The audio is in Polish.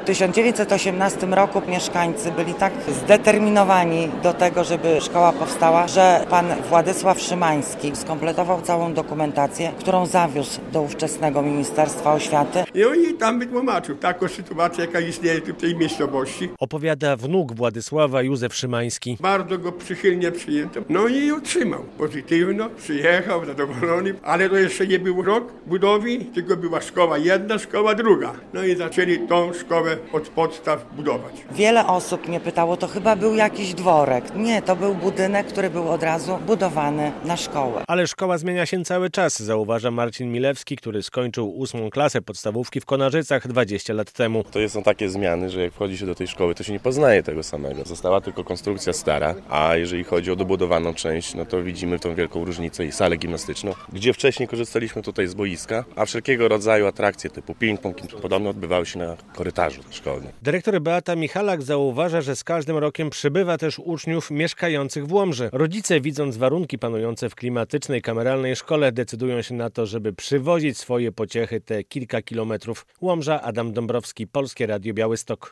1918 roku mieszkańcy byli tak zdeterminowani do tego, żeby szkoła powstała, że pan Władysław Szymański skompletował całą dokumentację, którą zawiózł do ówczesnego Ministerstwa Oświaty. I oni tam wytłumaczył taką sytuację, jaka istnieje w tej miejscowości. Opowiada wnuk Władysława Józef Szymański. Bardzo go przychylnie przyjęto. No i otrzymał pozytywno, przyjechał zadowolony, ale to jeszcze nie był rok budowy, tylko była szkoła jedna, szkoła druga. No i zaczęli tą szkołę od podstaw budować. Wiele osób mnie pytało, to chyba był jakiś dworek. Nie, to był budynek, który był od razu budowany na szkołę. Ale szkoła zmienia się cały czas, zauważa Marcin Milewski, który skończył 8. klasę podstawówki w Konarzycach 20 lat temu. To są takie zmiany, że jak wchodzi się do tej szkoły, to się nie poznaje tego samego. Została tylko konstrukcja stara, a jeżeli chodzi o dobudowaną część, no to widzimy tą wielką różnicę i salę gimnastyczną, gdzie wcześniej korzystaliśmy tutaj z boiska, a wszelkiego rodzaju atrakcje typu ping-pong podobno odbywały się na korytarzu szkolnym. Dyrektor Beata Michalak zauważa, że z każdym rokiem przybywa też uczniów mieszkających w Łomży. Rodzice, widząc warunki panujące w klimatycznej, kameralnej szkole, decydują się na to, żeby przywozić swoje pociechy te kilka kilometrów. Łomża, Adam Dąbrowski, Polskie Radio Białystok.